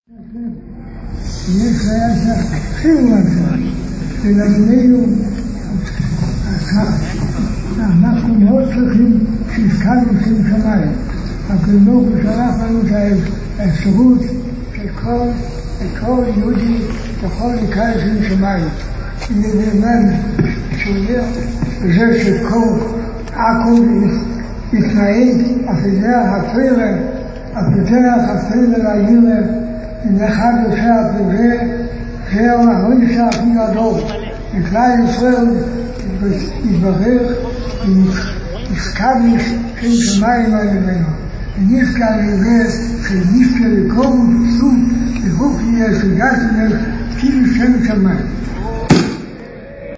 יש היה שחרור הזה, ולבנינו, אנחנו מאוד צריכים שהזכרנו שם שמיים. הקדוש ברוך הוא שלח לנו את האפשרות שכל יהודי יכול להיכנס שם שמיים. נאמר שאומר בזה שכל עכו יתנהג הפתח התפילה לעירה לאחד יושב וזה זהו ההוישה הכי גדול. בכלל ישראל יתברך ויסקדש שם שמיים על ידינו. ונזכר לזה שנזכר לכל סוג וחוק יהיה שגשנו כאילו שם שמיים.